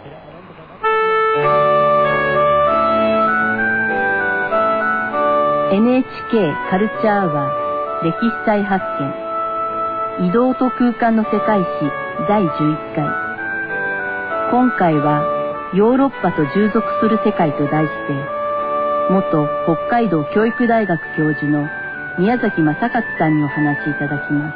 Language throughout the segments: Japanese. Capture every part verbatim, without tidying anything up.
エヌエイチケー カルチャーアワー歴史再発見移動と空間の世界史だいじゅういっかい。今回はヨーロッパと従属する世界と題して元北海道教育大学教授の宮崎正勝さんにお話しいただきます。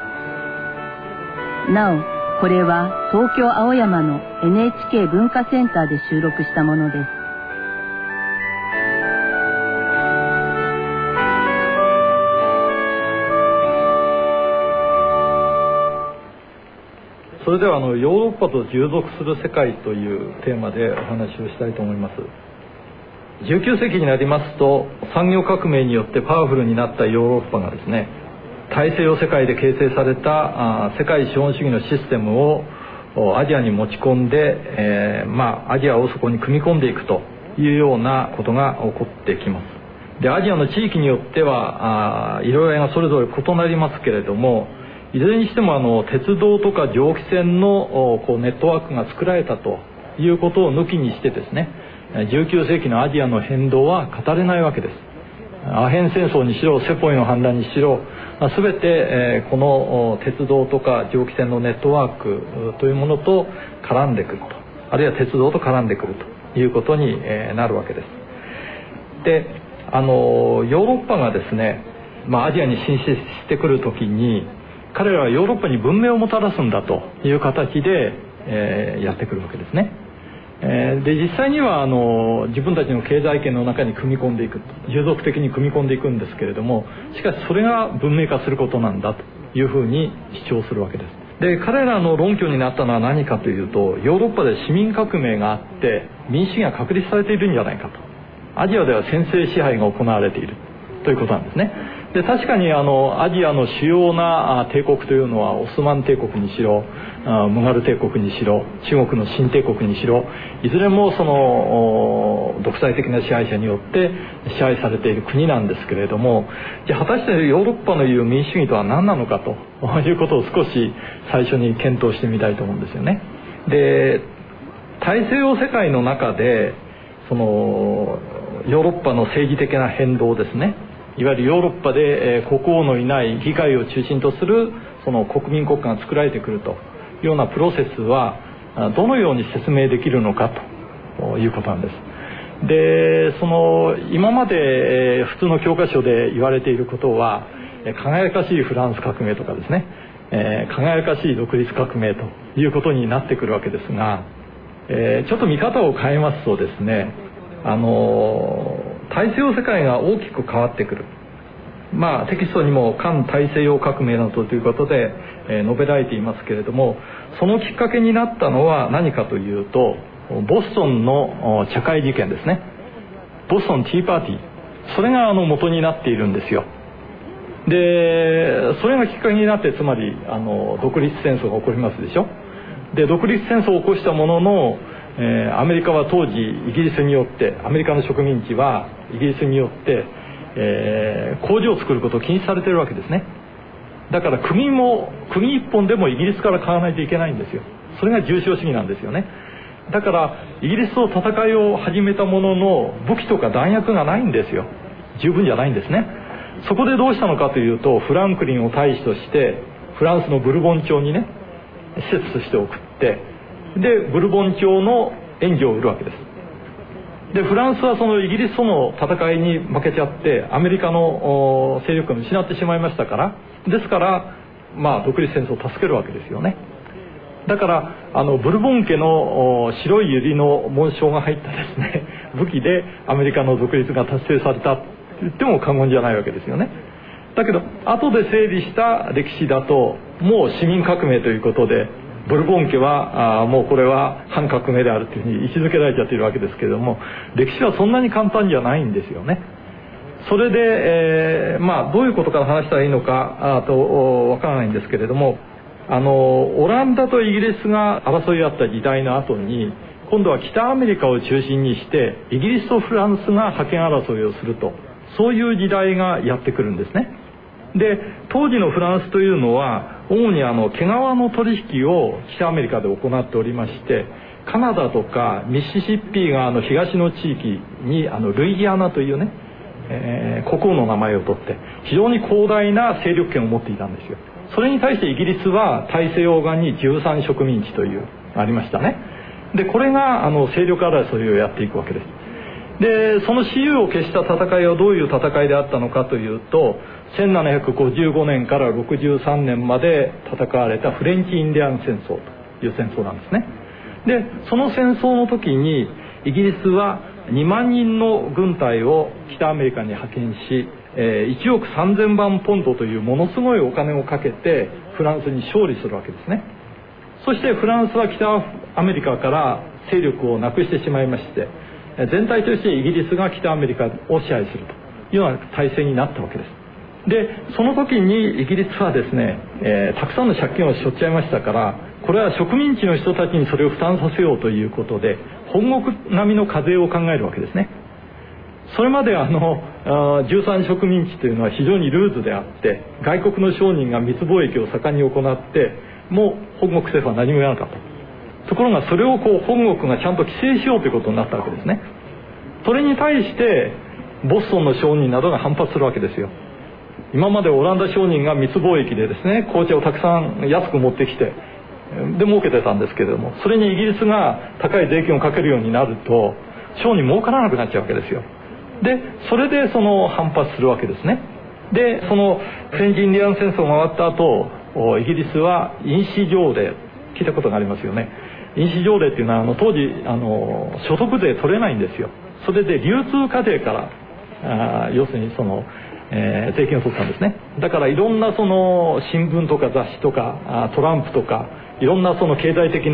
なおこれは東京青山の エヌエイチケー 文化センターで収録したものです。 それではあのヨーロッパと従属する世界というテーマでお話をしたいと思います。じゅうきゅうせいきになりますと産業革命によってパワフルになったヨーロッパがですね、大西洋世界で形成されたあ世界資本主義のシステムをアジアに持ち込んで、えー、まあアジアをそこに組み込んでいくというようなことが起こってきます。でアジアの地域によってはあ色合いがそれぞれ異なりますけれども、いずれにしてもあの鉄道とか蒸気船のこうネットワークが作られたということを抜きにしてですね、じゅうきゅうせいきのアジアの変動は語れないわけです。アヘン戦争にしろセポイの反乱にしろ全て、えー、この鉄道とか蒸気船のネットワークというものと絡んでくると、あるいは鉄道と絡んでくるということに、えー、なるわけです。であのヨーロッパがですね、まあ、アジアに進出してくるときに彼らはヨーロッパに文明をもたらすんだという形で、えー、やってくるわけですね。えー、で実際にはあの自分たちの経済圏の中に組み込んでいく、従属的に組み込んでいくんですけれども、しかしそれが文明化することなんだというふうに主張するわけです。で彼らの論拠になったのは何かというと、ヨーロッパで市民革命があって民主主義が確立されているんじゃないかと、アジアでは専制支配が行われているということなんですね。で確かにあのアジアの主要な帝国というのはオスマン帝国にしろムガル帝国にしろ中国の新帝国にしろ、いずれもその独裁的な支配者によって支配されている国なんですけれども、じゃあ果たしてヨーロッパのいう民主主義とは何なのかということを少し最初に検討してみたいと思うんですよね。で大西洋世界の中でそのヨーロッパの政治的な変動ですね、いわゆるヨーロッパで、えー、国王のいない議会を中心とするその国民国家が作られてくるというようなプロセスはどのように説明できるのかということなんです。でその今まで、えー、普通の教科書で言われていることは、えー、輝かしいフランス革命とかですね、えー、輝かしい独立革命ということになってくるわけですが、えー、ちょっと見方を変えますとですね、あのー大西洋世界が大きく変わってくる、まあテキストにも環大西洋革命などということで、えー、述べられていますけれども、そのきっかけになったのは何かというと、ボストンの茶会事件ですね。ボストンティーパーティー、それがあの元になっているんですよ。でそれがきっかけになって、つまりあの独立戦争が起こりますでしょ。で独立戦争を起こしたものの、えー、アメリカは当時イギリスによって、アメリカの植民地はイギリスによって、えー、工場を作ることを禁止されているわけですね。だから釘も釘一本でもイギリスから買わないといけないんですよ。それが重商主義なんですよね。だからイギリスと戦いを始めたものの武器とか弾薬がないんですよ。十分じゃないんですね。そこでどうしたのかというと、フランクリンを大使としてフランスのブルボン朝にね施設として送って、でブルボン朝の援助を売るわけです。でフランスはそのイギリスとの戦いに負けちゃってアメリカの勢力を失ってしまいましたから、ですからまあ独立戦争を助けるわけですよね。だからあのブルボン家の白い百合の紋章が入ったですね武器でアメリカの独立が達成されたと言っても過言じゃないわけですよね。だけど後で整理した歴史だと、もう市民革命ということでブルボン家はあもうこれは反革命であるというふうに位置づけられちゃっているわけですけれども、歴史はそんなに簡単じゃないんですよね。それで、えー、まあどういうことから話したらいいのかあとわからないんですけれども、あのオランダとイギリスが争い合った時代の後に、今度は北アメリカを中心にしてイギリスとフランスが覇権争いをすると、そういう時代がやってくるんですね。で当時のフランスというのは主にあの毛皮の取引を北アメリカで行っておりまして、 カナダとかミシシッピ川の東の地域にあのルイジアナというね、えー、国王の名前を取って非常に広大な勢力圏を持っていたんですよ。それに対してイギリスは大西洋岸にじゅうさん植民地というありましたね。でこれがあの勢力争いをやっていくわけです。でその雌雄を決した戦いはどういう戦いであったのかというと、せんななひゃくごじゅうごねんからろくじゅうさんねんまで戦われたフレンチ・インディアン戦争という戦争なんですね。でその戦争の時にイギリスはにまんにんの軍隊を北アメリカに派遣し、えー、いちおくさんぜんまんポンドというものすごいお金をかけてフランスに勝利するわけですね。そしてフランスは北アメリカから勢力をなくしてしまいまして、全体としてイギリスが北アメリカを支配するというような体制になったわけです。でその時にイギリスはですね、えー、たくさんの借金をしょっちゃいましたから、これは植民地の人たちにそれを負担させようということで本国並みの課税を考えるわけですね。それまであのあじゅうさん植民地というのは非常にルーズであって、外国の商人が密貿易を盛んに行ってもう本国政府は何もやらなかった。ところがそれをこう本国がちゃんと規制しようということになったわけですね。それに対してボストンの商人などが反発するわけですよ。今までオランダ商人が密貿易でですね紅茶をたくさん安く持ってきてで儲けてたんですけれども、それにイギリスが高い税金をかけるようになると商人儲からなくなっちゃうわけですよ。でそれでその反発するわけですね。でそのフレンチ・インディアン戦争が終わった後、イギリスは印紙条例聞いたことがありますよね。印紙条例っていうのはあの当時あの所得税取れないんですよ。それで流通課税からあ要するにその、えー、税金を取ったんですね。だからいろんなその新聞とか雑誌とかトランプとかいろんなその経済的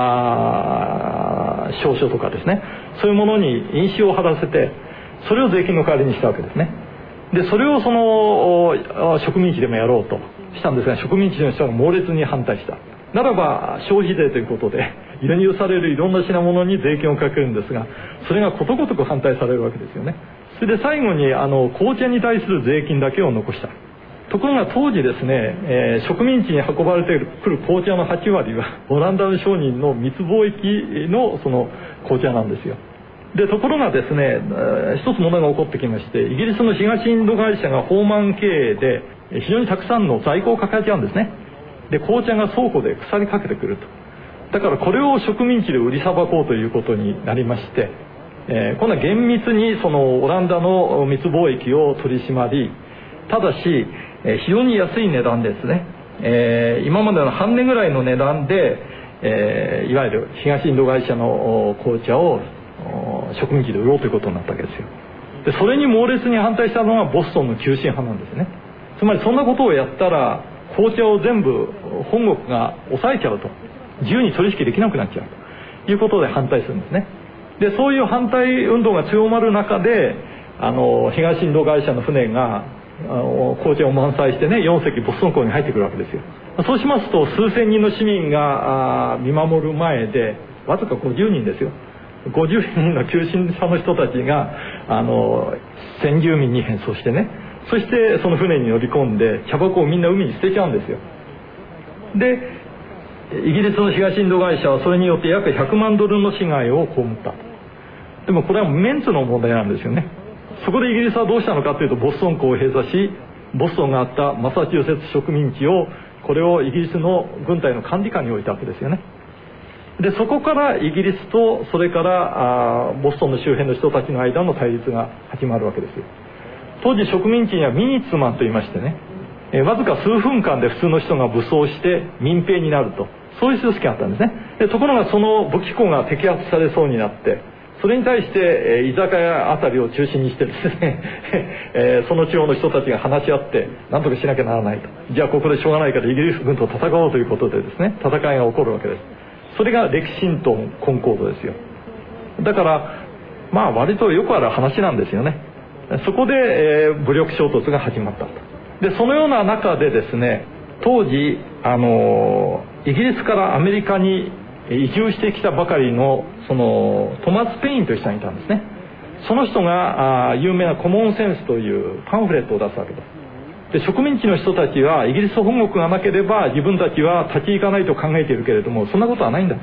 な証書とかですね、そういうものに印紙を貼らせてそれを税金の代わりにしたわけですね。でそれをその植民地でもやろうとしたんですが、植民地の人が猛烈に反対した。ならば消費税ということで輸入されるいろんな品物に税金をかけるんですが、それがことごとく反対されるわけですよね。それで最後にあの紅茶に対する税金だけを残した。ところが当時ですね、えー、植民地に運ばれてくる紅茶のはちわりはオランダの商人の密貿易のその紅茶なんですよ。でところがですね、一つ問題が起こってきまして、イギリスの東インド会社が放満経営で非常にたくさんの在庫を抱えちゃうんですね。で紅茶が倉庫で腐りかけてくると。だからこれを植民地で売りさばこうということになりまして、えー、今度は厳密にそのオランダの密貿易を取り締まり、ただし、えー、非常に安い値段ですね、えー、今までの半値ぐらいの値段で、えー、いわゆる東インド会社の紅茶を植民地で売ろうということになったわけですよ。でそれに猛烈に反対したのがボストンの急進派なんですね。つまりそんなことをやったら紅茶を全部本国が抑えちゃうと、自由に取引できなくなっちゃうということで反対するんですね。でそういう反対運動が強まる中であの東インド会社の船があの紅茶を満載してねよん隻ボストン港に入ってくるわけですよ。そうしますと数千人の市民が見守る前でわずかごじゅうにんですよ。ごじゅうにんの急進派の人たちがあの先住民に変装してね、そしてその船に乗り込んで茶箱をみんな海に捨てちゃうんですよ。でイギリスの東インド会社はそれによって約ひゃくまんドルの被害を被った。でもこれはメンツの問題なんですよね。そこでイギリスはどうしたのかというと、ボストン港を閉鎖し、ボストンがあったマサチューセッツ植民地をこれをイギリスの軍隊の管理下に置いたわけですよね。でそこからイギリスとそれからあボストンの周辺の人たちの間の対立が始まるわけですよ。当時植民地にはミニッツマンといいましてね、えー、わずか数分間で普通の人が武装して民兵になると、そういう組織があったんですね。でところがその武器庫が摘発されそうになって、それに対して、えー、居酒屋あたりを中心にしてですね、えー、その地方の人たちが話し合って何とかしなきゃならないと、じゃあここでしょうがないからイギリス軍と戦おうということでですね、戦いが起こるわけです。それがレキシントンコンコードですよ。だからまあ割とよくある話なんですよね。そこで、えー、武力衝突が始まったと。でそのような中でですね、当時あのイギリスからアメリカに移住してきたばかりのそのトマス・ペインという人がいたんですね。その人があ有名なコモンセンスというパンフレットを出すわけです。で植民地の人たちはイギリス本国がなければ自分たちは立ち行かないと考えているけれども、そんなことはないんだと、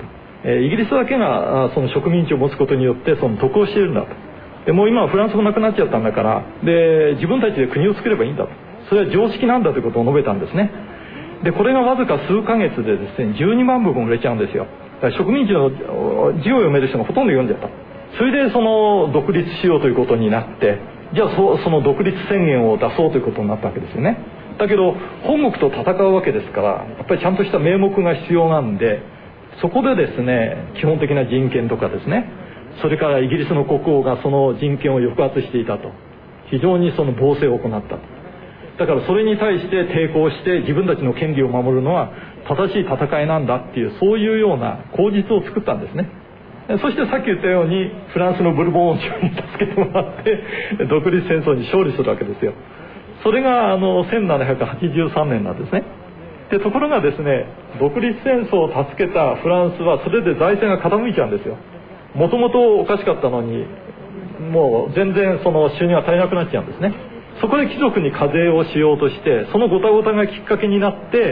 えー、イギリスだけがその植民地を持つことによってその得をしているんだと。でもう今はフランスもなくなっちゃったんだからで自分たちで国を作ればいいんだと。それは常識なんだということを述べたんですね。でこれがわずか数ヶ月でですねじゅうにまんぶも売れちゃうんですよ。だから植民地の字を読める人がほとんど読んじゃった。それでその独立しようということになってじゃあ そ, その独立宣言を出そうということになったわけですよね。だけど本国と戦うわけですからやっぱりちゃんとした名目が必要なんでそこでですね基本的な人権とかですねそれからイギリスの国王がその人権を抑圧していたと非常にその暴政を行ったと。だからそれに対して抵抗して自分たちの権利を守るのは正しい戦いなんだっていうそういうような口実を作ったんですね。そしてさっき言ったようにフランスのブルボン王朝に助けてもらって独立戦争に勝利するわけですよ。それがあのせんななひゃくはちじゅうさんねんなんですね。でところがですね独立戦争を助けたフランスはそれで財政が傾いちゃうんですよ。もともとおかしかったのにもう全然その収入が足りなくなっちゃうんですね。そこで貴族に課税をしようとしてそのごたごたがきっかけになって、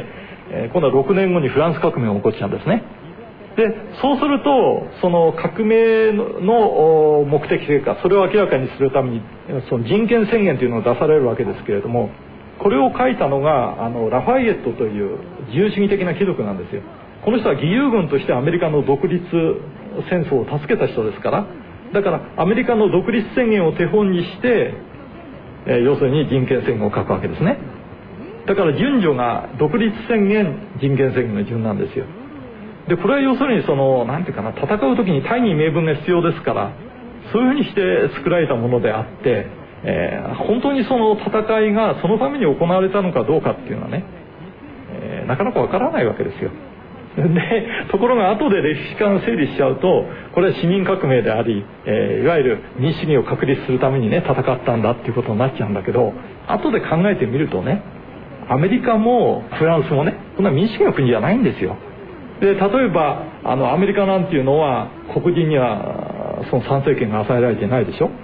えー、今度はろくねんごにフランス革命が起こっちゃうんですね。でそうするとその革命の目的というかそれを明らかにするためにその人権宣言というのが出されるわけですけれどもこれを書いたのがあのラファイエットという自由主義的な貴族なんですよ。この人は義勇軍としてアメリカの独立戦争を助けた人ですからだからアメリカの独立宣言を手本にして、えー、要するに人権宣言を書くわけですね。だから順序が独立宣言人権宣言の順なんですよ。でこれは要するにそのなんていうかな戦う時に大義名分が必要ですからそういうふうにして作られたものであって、えー、本当にその戦いがそのために行われたのかどうかっていうのはね、えー、なかなかわからないわけですよ。でところが後で歴史観を整理しちゃうとこれは市民革命であり、えー、いわゆる民主主義を確立するためにね戦ったんだっていうことになっちゃうんだけど後で考えてみるとねアメリカもフランスもねそんな民主主義の国じゃないんですよ。で例えばあのアメリカなんていうのは黒人にはその参政権が与えられてないでしょ。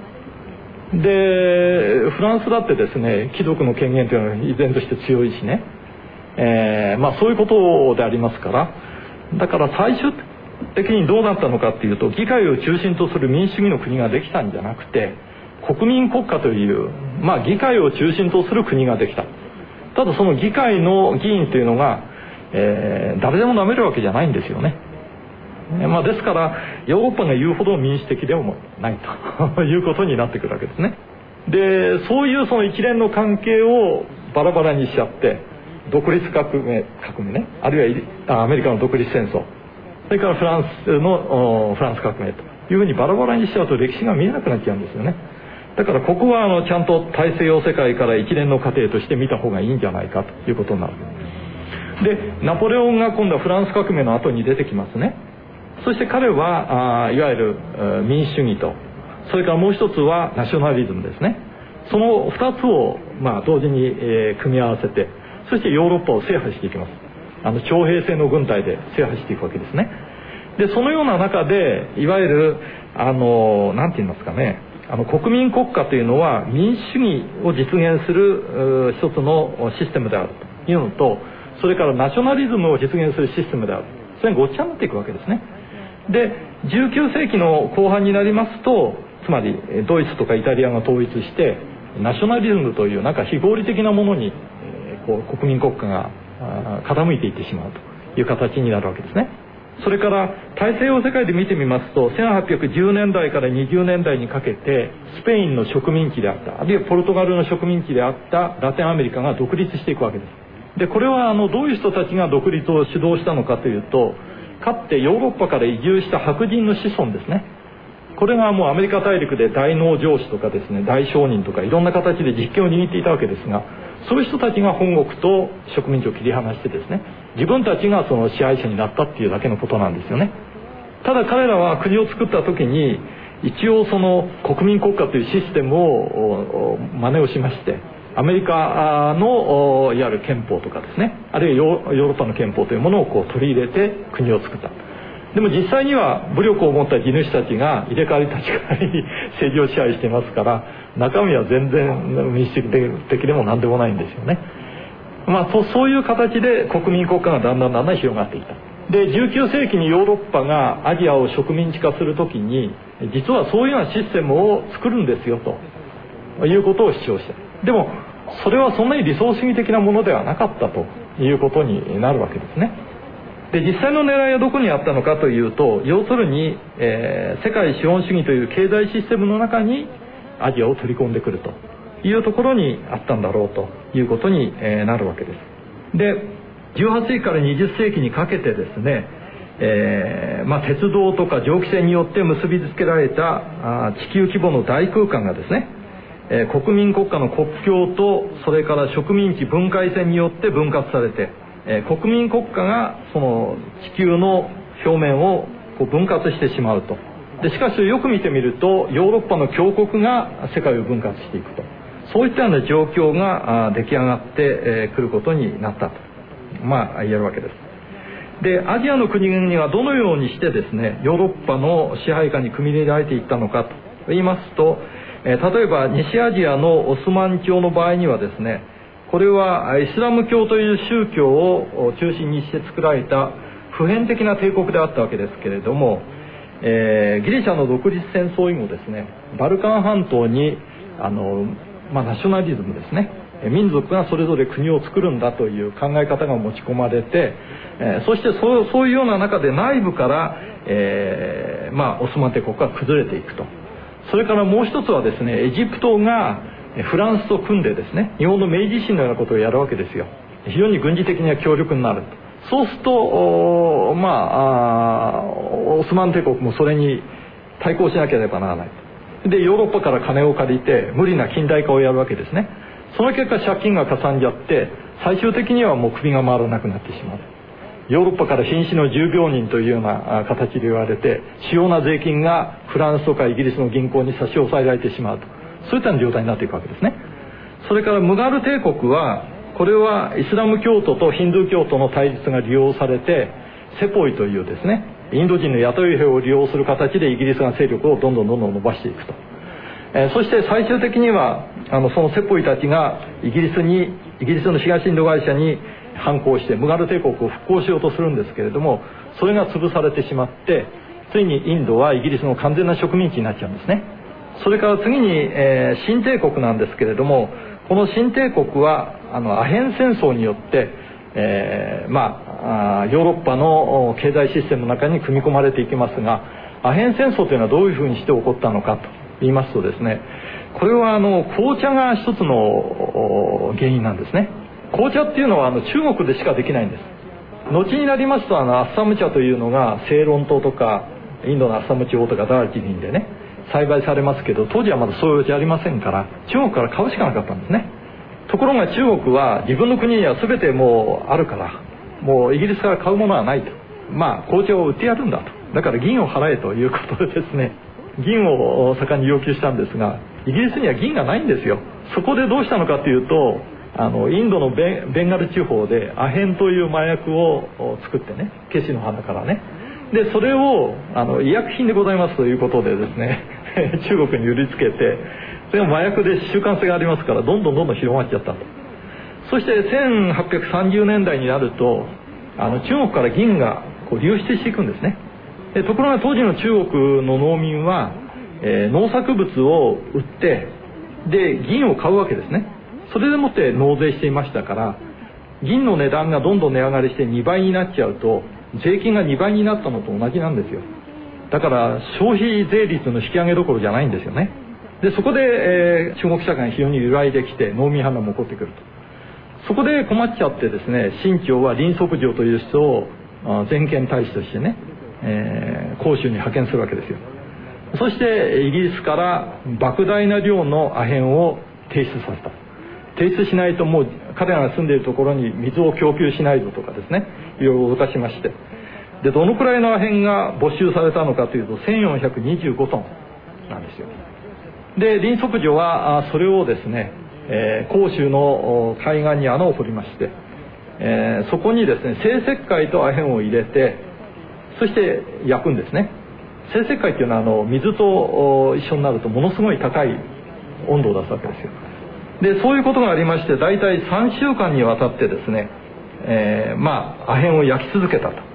でフランスだってですね貴族の権限というのは依然として強いしね、えーまあ、そういうことでありますからだから最終的にどうなったのかっていうと議会を中心とする民主主義の国ができたんじゃなくて国民国家という、まあ、議会を中心とする国ができた。ただその議会の議員というのがえー、誰でも舐めるわけじゃないんですよね、えーまあ、ですからヨーロッパが言うほど民主的でもないということになってくるわけですね。でそういうその一連の関係をバラバラにしちゃって独立革命革命ねあるいはアメリカの独立戦争それからフランスのフランス革命というふうにバラバラにしちゃうと歴史が見えなくなっちゃうんですよね。だからここはあのちゃんと大西洋世界から一連の過程として見た方がいいんじゃないかということになる。でナポレオンが今度はフランス革命の後に出てきますね。そして彼はあいわゆる民主主義とそれからもう一つはナショナリズムですね。そのふたつを、まあ、同時に、えー、組み合わせてそしてヨーロッパを制覇していきます。あの徴兵制の軍隊で制覇していくわけですね。でそのような中でいわゆるあのなんて言いますかねあの国民国家というのは民主主義を実現する一つのシステムであるというのとそれからナショナリズムを実現するシステムであるそれがごっちゃになっていくわけですね。でじゅうきゅうせいきの後半になりますとつまりドイツとかイタリアが統一してナショナリズムというなんか非合理的なものにこう国民国家が傾いていってしまうという形になるわけですね。それから大西洋世界で見てみますとせんはっぴゃくじゅうねんだいからにじゅうねんだいにかけてスペインの植民地であったあるいはポルトガルの植民地であったラテンアメリカが独立していくわけです。でこれはあのどういう人たちが独立を主導したのかというとかつてヨーロッパから移住した白人の子孫ですね。これがもうアメリカ大陸で大農場主とかですね大商人とかいろんな形で実権を握っていたわけですがそういう人たちが本国と植民地を切り離してですね自分たちがその支配者になったっていうだけのことなんですよね。ただ彼らは国を作った時に一応その国民国家というシステムを真似をしましてアメリカのいわゆる憲法とかですねあるいはヨーロッパの憲法というものをこう取り入れて国を作った。でも実際には武力を持った地主たちが入れ替わり立ち替わりに政治を支配していますから中身は全然民主主義的でも何でもないんですよね。まあ、そういう形で国民国家がだんだんだんだん広がっていった。 でじゅうきゅうせいきにヨーロッパがアジアを植民地化するときに実はそういうようなシステムを作るんですよということを主張した。でもそれはそんなに理想主義的なものではなかったということになるわけですね。で実際の狙いはどこにあったのかというと、要するに、えー、世界資本主義という経済システムの中にアジアを取り込んでくるというところにあったんだろうということに、えー、なるわけです。でじゅうはっせいきからにじゅっせいきにかけてですね、えーまあ、鉄道とか蒸気船によって結びつけられたあ地球規模の大空間がですね、えー、国民国家の国境とそれから植民地分界線によって分割されて、えー、国民国家がその地球の表面をこう分割してしまうと。でしかしよく見てみるとヨーロッパの強国が世界を分割していくと、そういったような状況があ出来上がってく、えー、ることになったと、まあ言えるわけです。でアジアの国々はどのようにしてですねヨーロッパの支配下に組み入れられていったのかと言いますと、えー、例えば西アジアのオスマン朝の場合にはですね、これはイスラム教という宗教を中心にして作られた普遍的な帝国であったわけですけれども、えー、ギリシャの独立戦争以後ですね、バルカン半島にあの、まあ、ナショナリズムですね、民族がそれぞれ国を作るんだという考え方が持ち込まれて、えー、そしてそう、そういうような中で内部から、えーまあ、オスマン帝国が崩れていくと。それからもう一つはですね、エジプトがフランスと組んでですね、日本の明治維新のようなことをやるわけですよ。非常に軍事的には強力になると。そうするとまあ、あオスマン帝国もそれに対抗しなければならない。でヨーロッパから金を借りて無理な近代化をやるわけですね。その結果借金がかさんじゃって最終的にはもう首が回らなくなってしまう。ヨーロッパから瀕死の重病人というような形で言われて、主要な税金がフランスとかイギリスの銀行に差し押さえられてしまうと、そういったような状態になっていくわけですね。それからムガル帝国は、これはイスラム教徒とヒンドゥー教徒の対立が利用されて、セポイというですね、インド人の雇い兵を利用する形でイギリスが勢力をどんどんどんどん伸ばしていくと、えー、そして最終的にはあのそのセポイたちがイギリスにイギリスの東インド会社に反抗してムガル帝国を復興しようとするんですけれども、それが潰されてしまって、ついにインドはイギリスの完全な植民地になっちゃうんですね。それから次に、えー、新帝国なんですけれども、この新帝国はあのアヘン戦争によって、えー、まあヨーロッパの経済システムの中に組み込まれていきますが、アヘン戦争というのはどういうふうにして起こったのかと言いますとですね、これはあの紅茶が一つの原因なんですね。紅茶っていうのはあの中国でしかできないんです。後になりますとあのアッサム茶というのがセイロン島とかインドのアッサム地方とかダージリンでね栽培されますけど、当時はまだそういうじゃありませんから中国から買うしかなかったんですね。ところが中国は自分の国には全てもうあるから、もうイギリスから買うものはないと、まあ紅茶を売ってやるんだと、だから銀を払えということでですね、銀を盛んに要求したんですが、イギリスには銀がないんですよ。そこでどうしたのかというと、あのインドのベン、ベンガル地方でアヘンという麻薬を作ってね、ケシの花からね、でそれをあの医薬品でございますということでですね中国に売りつけて、それが麻薬で習慣性がありますからどんどんどんどん広まっちゃったと。そしてせんはっぴゃくさんじゅうねんだいになるとあの中国から銀がこう流出していくんですね。でところが当時の中国の農民は、えー、農作物を売ってで銀を買うわけですね。それでもって納税していましたから、銀の値段がどんどん値上がりしてにばいになっちゃうと税金がにばいになったのと同じなんですよ。だから消費税率の引き上げどころじゃないんですよね。でそこで、えー、中国社会が非常に揺らいできて農民反乱も起こってくると。そこで困っちゃってですね、清朝は林則上という人を全権大使としてね、えー、広州に派遣するわけですよ。そしてイギリスから莫大な量のアヘンを提出させた。提出しないともう彼らが住んでいるところに水を供給しないぞとかですね、いろいろ脅かしまして、でどのくらいのアヘンが没収されたのかというとせんよんひゃくにじゅうごトンなんですよ。で林則上はそれをですね、えー、広州の海岸に穴を掘りまして、えー、そこにですね生石灰とアヘンを入れて、そして焼くんですね。生石灰っていうのはあの水と一緒になるとものすごい高い温度を出すわけですよ。でそういうことがありまして、だいたいさんしゅうかんにわたってですね、えー、まあアヘンを焼き続けたと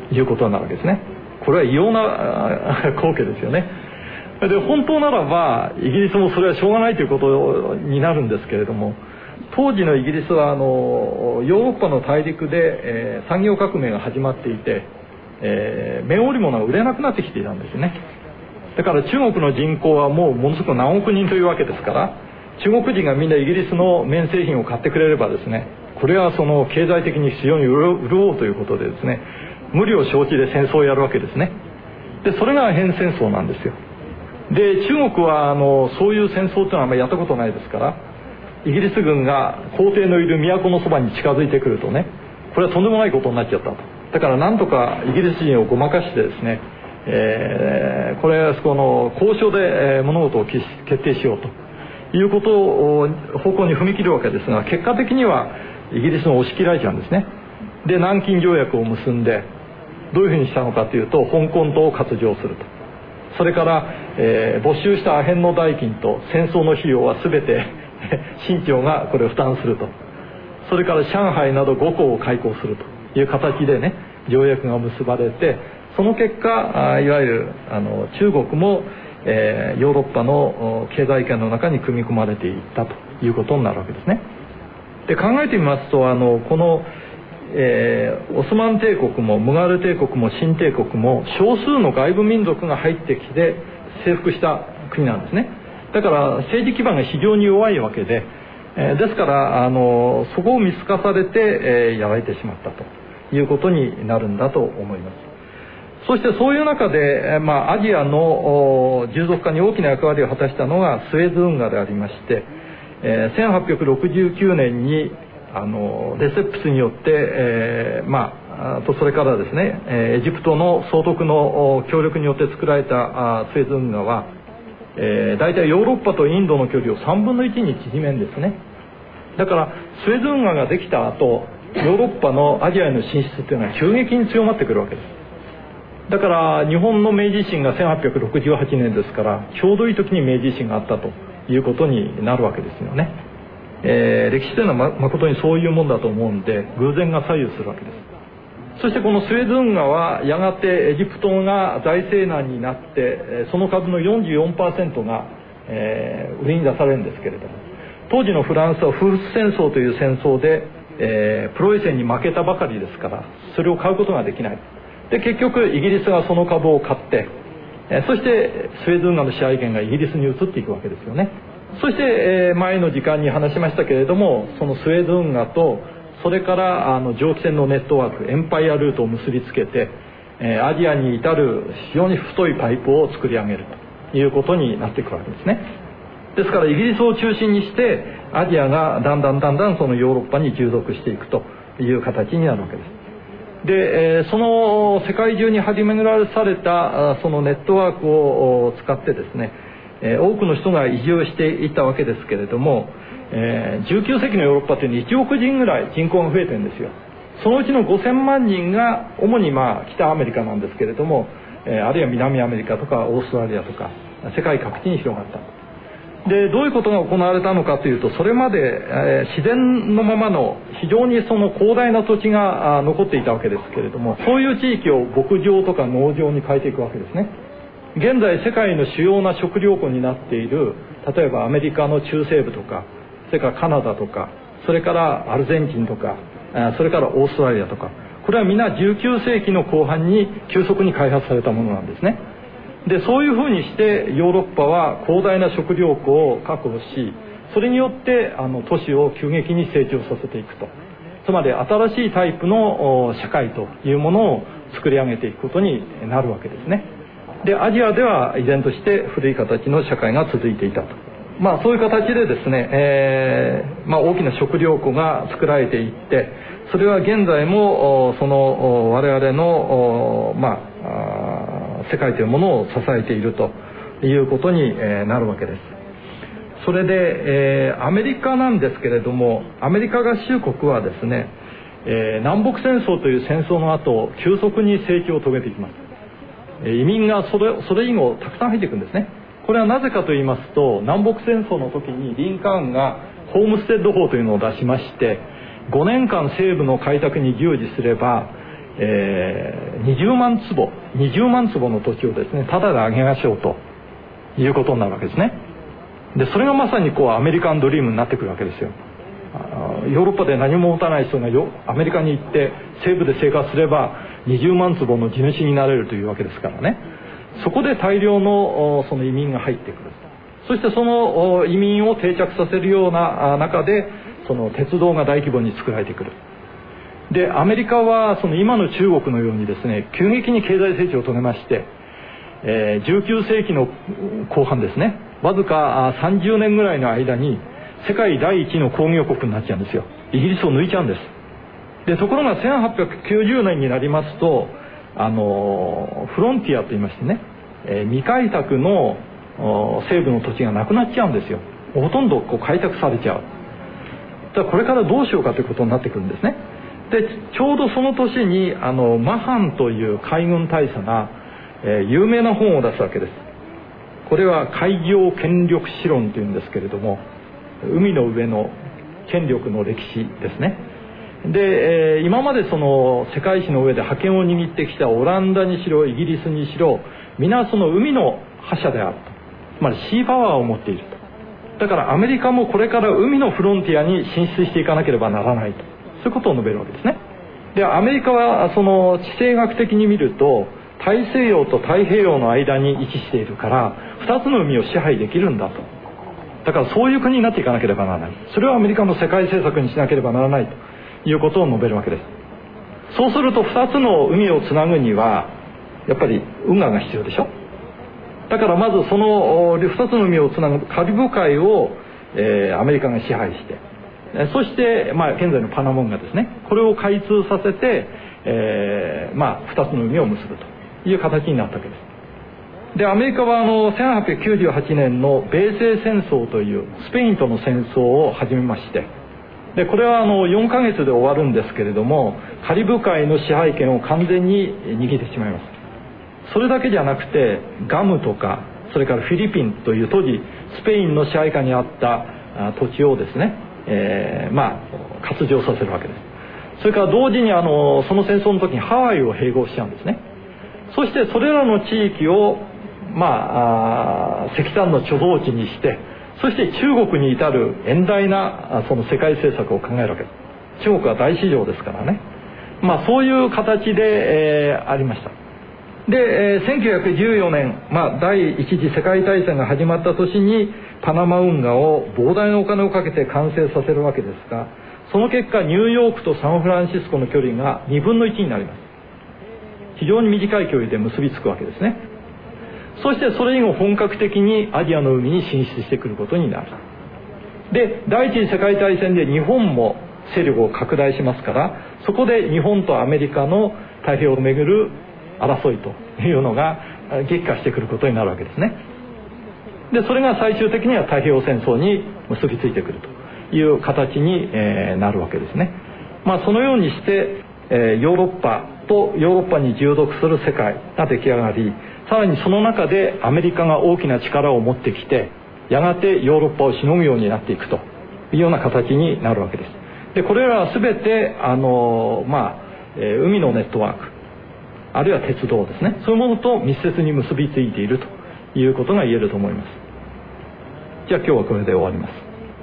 いうことになるわけですね。これは異様な光景ですよね。で本当ならばイギリスもそれはしょうがないということになるんですけれども、当時のイギリスはあのヨーロッパの大陸で、えー、産業革命が始まっていて、えー、綿織物が売れなくなってきていたんですね。だから中国の人口はもうものすごく何億人というわけですから、中国人がみんなイギリスの綿製品を買ってくれればですね、これはその経済的に非常に潤うということでですね、無理を承知で戦争をやるわけですね。でそれが変戦争なんですよ。で中国はあのそういう戦争というのはあんまりやったことないですから、イギリス軍が皇帝のいる都のそばに近づいてくるとね、これはとんでもないことになっちゃったと。だからなんとかイギリス人をごまかしてですね、えー、これはこの交渉で物事を決定しようということを方向に踏み切るわけですが、結果的にはイギリスの押し切られちゃうんですね。で南京条約を結んで、どういうふうにしたのかというと、香港島を割譲すると。それから、えー、没収したアヘンの代金と戦争の費用は全て清朝がこれを負担すると。それから上海などごこを開港するという形でね、条約が結ばれて、その結果いわゆるあの中国も、えー、ヨーロッパの経済圏の中に組み込まれていったということになるわけですね。で考えてみますと、あのこの、えー、オスマン帝国もムガル帝国も清帝国も少数の外部民族が入ってきて征服した国なんですね。だから政治基盤が非常に弱いわけで、えー、ですからあのそこを見透かされて、えー、やられてしまったということになるんだと思います。そしてそういう中で、まあ、アジアの従属化に大きな役割を果たしたのがスエズ運河でありまして、えー、せんはっぴゃくろくじゅうきゅうねんにあのレセプスによって、えー、まああとそれからですね、えー、エジプトの総督の協力によって作られたスエズ運河は、えー、大体ヨーロッパとインドの距離をさんぶんのいちに縮めるんですね。だからスエズ運河ができた後、ヨーロッパのアジアへの進出というのは急激に強まってくるわけです。だから日本の明治維新がせんはっぴゃくろくじゅうはちねんですから、ちょうどいい時に明治維新があったということになるわけですよね。えー、歴史というのは誠にそういうもんだと思うんで、偶然が左右するわけです。そしてこのスエズ運河はやがてエジプトが財政難になって、その株の よんじゅうよんパーセント が、えー、売りに出されるんですけれども、当時のフランスはフース戦争という戦争で、えー、プロイセンに負けたばかりですから、それを買うことができない。で結局イギリスがその株を買って、えー、そしてスエズ運河の支配権がイギリスに移っていくわけですよね。そして、えー、前の時間に話しましたけれども、そのスエズ運河とそれからあの蒸気船のネットワーク、エンパイアルートを結びつけて、えー、アジアに至る非常に太いパイプを作り上げるということになっていくわけですね。ですからイギリスを中心にしてアジアがだんだんだんだんそのヨーロッパに従属していくという形になるわけです。で、えー、その世界中に張り巡らされたそのネットワークを使ってですね、えー、多くの人が移住していったわけですけれども、えー、じゅうきゅうせきのヨーロッパというのはいちおく人ぐらい人口が増えてるんですよ。そのうちのごせんまんにんが主にまあ北アメリカなんですけれども、えー、あるいは南アメリカとかオーストラリアとか世界各地に広がった。でどういうことが行われたのかというと、それまで、えー、自然のままの非常にその広大な土地が残っていたわけですけれども、そういう地域を牧場とか農場に変えていくわけですね。現在世界の主要な食糧庫になっている、例えばアメリカの中西部とか、それからカナダとか、それからアルゼンチンとか、それからオーストラリアとか、これは皆じゅうきゅうせいきの後半に急速に開発されたものなんですね。でそういうふうにしてヨーロッパは広大な食糧庫を確保し、それによってあの都市を急激に成長させていくと、つまり新しいタイプの社会というものを作り上げていくことになるわけですね。でアジアでは依然として古い形の社会が続いていたと、まあそういう形でですね、えーまあ、大きな食糧庫が作られていって、それは現在もその我々のまあ世界というものを支えているということになるわけです。それで、えー、アメリカなんですけれども、アメリカ合衆国はですね、えー、南北戦争という戦争の後急速に成長を遂げていきます。移民がそれ、それ以後たくさん入っていくんですね。これはなぜかと言いますと、南北戦争の時にリンカーンがホームステッド法というのを出しまして、ごねんかん西部の開拓に従事すれば、 えー、にじゅうまんつぼにじゅうまんつぼの土地をですねタダであげましょうということになるわけですね。でそれがまさにこうアメリカンドリームになってくるわけですよ。ヨーロッパで何も持たない人がよアメリカに行って西部で生活すればにじゅうまんつぼの地主になれるというわけですからね。そこで大量のその移民が入ってくる。そしてその移民を定着させるような中でその鉄道が大規模に作られてくる。でアメリカはその今の中国のようにですね急激に経済成長を遂げまして、えー、じゅうきゅうせいきの後半ですねわずかさんじゅうねんぐらいの間に世界第一の工業国になっちゃうんですよ。イギリスを抜いちゃうんです。でところがせんはっぴゃくきゅうじゅうねんになりますとあのフロンティアといいましてね、えー、未開拓の西部の土地がなくなっちゃうんですよ。ほとんどこう開拓されちゃう。だからこれからどうしようかということになってくるんですね。でちょうどその年にあのマハンという海軍大佐が、えー、有名な本を出すわけです。これは海洋権力史論というんですけれども、海の上の権力の歴史ですね。で、えー、今までその世界史の上で覇権を握ってきたオランダにしろイギリスにしろ皆その海の覇者であると、つまりシーパワーを持っていると。だからアメリカもこれから海のフロンティアに進出していかなければならないと、そういうことを述べるわけですね。でアメリカはその地政学的に見ると大西洋と太平洋の間に位置しているからふたつの海を支配できるんだと。だからそういう国になっていかなければならない。それをアメリカの世界政策にしなければならないということを述べるわけです。そうするとふたつの海をつなぐにはやっぱり運河が必要でしょ。だからまずそのふたつの海をつなぐカリブ海を、えー、アメリカが支配して、そして、まあ、現在のパナマ運河ですね、これを開通させて、えーまあ、ふたつの海を結ぶという形になったわけです。でアメリカはあのせんはっぴゃくきゅうじゅうはちねんの米西戦争というスペインとの戦争を始めまして、でこれはあのよんかげつで終わるんですけれどもカリブ海の支配権を完全に握ってしまいます。それだけじゃなくてガムとかそれからフィリピンという当時スペインの支配下にあった土地をですね、えー、まあ割譲させるわけです。それから同時にあのその戦争の時にハワイを併合しちゃうんですね。そしてそれらの地域をまあ石炭の貯蔵地にして、そして中国に至る遠大なその世界政策を考えるわけです。中国は大市場ですからね。まあそういう形で、えー、ありました。で、えー、せんきゅうひゃくじゅうよねん、まあ、第一次世界大戦が始まった年にパナマ運河を膨大なお金をかけて完成させるわけですが、その結果ニューヨークとサンフランシスコの距離がにぶんのいちになります。非常に短い距離で結びつくわけですね。そしてそれ以後本格的にアジアの海に進出してくることになる。で第一次世界大戦で日本も勢力を拡大しますから、そこで日本とアメリカの太平洋をめぐる争いというのが激化してくることになるわけですね。でそれが最終的には太平洋戦争に結びついてくるという形に、えー、なるわけですね。まあそのようにして、えー、ヨーロッパとヨーロッパに従属する世界が出来上がり、さらにその中でアメリカが大きな力を持ってきて、やがてヨーロッパをしのぐようになっていくというような形になるわけです。でこれらは全てあの、まあえー、海のネットワークあるいは鉄道ですね、そういうものと密接に結びついているということが言えると思います。じゃあ今日はこれで終わります。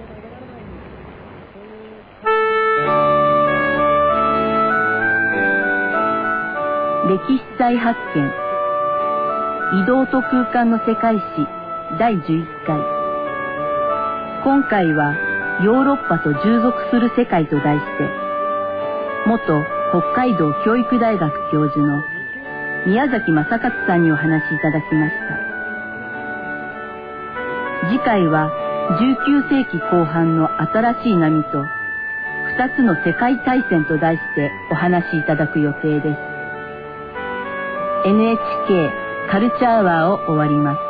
歴史再発見、移動と空間の世界史だいじゅういっかい。今回はヨーロッパと従属する世界と題して、元北海道教育大学教授の宮崎正勝さんにお話しいただきました。次回はじゅうきゅうせいきこう半の新しい波とふたつの世界大戦と題してお話しいただく予定です。エヌエイチケー カルチャーアワーを終わります。